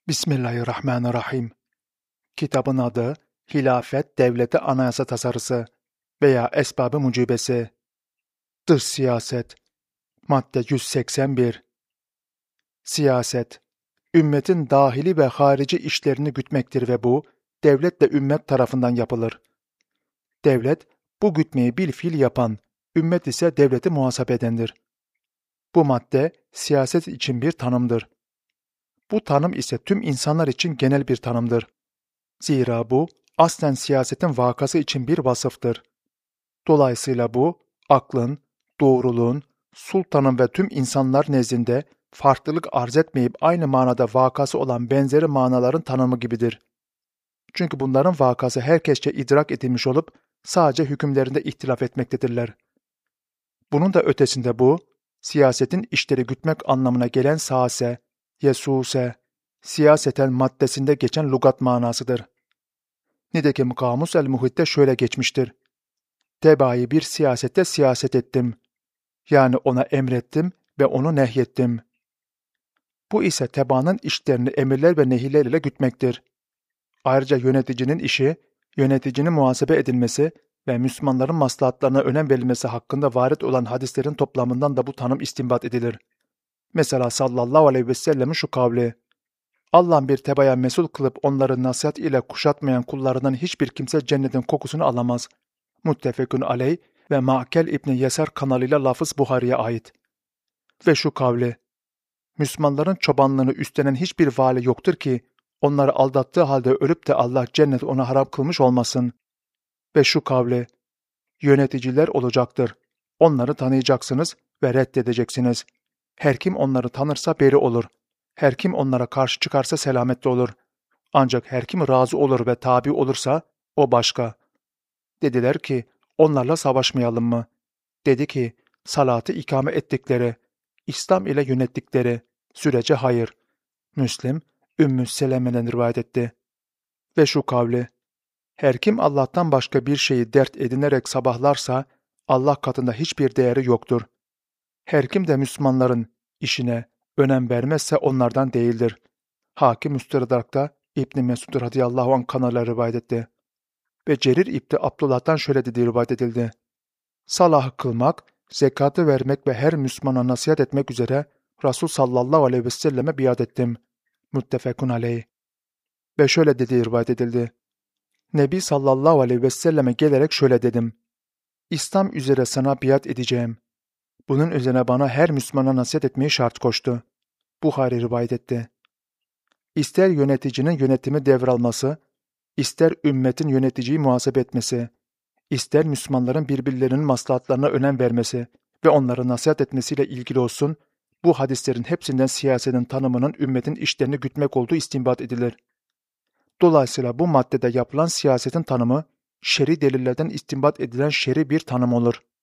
Bismillahirrahmanirrahim. Kitabın adı Hilafet Devleti Anayasa Tasarısı veya Esbab-ı Mucibesi. Dış Siyaset. Madde 181. Siyaset, ümmetin dahili ve harici işlerini gütmektir ve bu, devletle ümmet tarafından yapılır. Devlet, bu gütmeyi bilfiil yapan, ümmet ise devleti muhasebe edendir. Bu madde, siyaset için bir tanımdır. Bu tanım ise tüm insanlar için genel bir tanımdır. Zira bu, aslen siyasetin vakası için bir vasıftır. Dolayısıyla bu, aklın, doğruluğun, sultanın ve tüm insanlar nezdinde farklılık arz etmeyip aynı manada vakası olan benzeri manaların tanımı gibidir. Çünkü bunların vakası herkesçe idrak edilmiş olup sadece hükümlerinde ihtilaf etmektedirler. Bunun da ötesinde bu, siyasetin işleri gütmek anlamına gelen sase, yesuse, siyaseten maddesinde geçen lügat manasıdır. Nitekim Kamus el-Muhit'te şöyle geçmiştir. Tebaayı bir siyasette siyaset ettim. Yani ona emrettim ve onu nehyettim. Bu ise tebaanın işlerini emirler ve nehirler ile gütmektir. Ayrıca yöneticinin işi, yöneticinin muhasebe edilmesi ve Müslümanların maslahatlarına önem verilmesi hakkında varit olan hadislerin toplamından da bu tanım istinbat edilir. Mesela sallallahu aleyhi ve sellemin şu kavli: Allah'ın bir tebaya mesul kılıp onları nasihat ile kuşatmayan kullarından hiçbir kimse cennetin kokusunu alamaz. Muttefekun aleyh ve Ma'kel İbni Yesar kanalıyla lafız Buhari'ye ait. Ve şu kavli: Müslümanların çobanlığını üstlenen hiçbir vali yoktur ki, onları aldattığı halde ölüp de Allah cennet ona haram kılmış olmasın. Ve şu kavli: Yöneticiler olacaktır. Onları tanıyacaksınız ve reddedeceksiniz. Her kim onları tanırsa beri olur. Her kim onlara karşı çıkarsa selamette olur. Ancak her kim razı olur ve tabi olursa o başka. Dediler ki, onlarla savaşmayalım mı? Dedi ki, salatı ikame ettikleri, İslam ile yönettikleri sürece hayır. Müslim, Ümmü Seleme'den rivayet etti. Ve şu kavli: Her kim Allah'tan başka bir şeyi dert edinerek sabahlarsa, Allah katında hiçbir değeri yoktur. Her kim de Müslümanların işine önem vermezse onlardan değildir. Hakim Müstedrak'ta İbn Mesud radıyallahu anh kanalıyla rivayet etti. Ve Cerir İbni Abdullah'tan şöyle dediği rivayet edildi. Salahı kılmak, zekatı vermek ve her Müslümana nasihat etmek üzere Resul sallallahu aleyhi ve selleme biat ettim. Muttefekun aleyh. Ve şöyle dediği rivayet edildi. Nebi sallallahu aleyhi ve selleme gelerek şöyle dedim. İslam üzere sana biat edeceğim. Bunun üzerine bana her Müslümana nasihat etmeyi şart koştu. Buhari rivayet etti. İster yöneticinin yönetimi devralması, ister ümmetin yöneticiyi muhasebe etmesi, ister Müslümanların birbirlerinin maslahatlarına önem vermesi ve onlara nasihat etmesiyle ilgili olsun, bu hadislerin hepsinden siyasetin tanımının ümmetin işlerini gütmek olduğu istinbat edilir. Dolayısıyla bu maddede yapılan siyasetin tanımı, şer'i delillerden istinbat edilen şer'i bir tanım olur.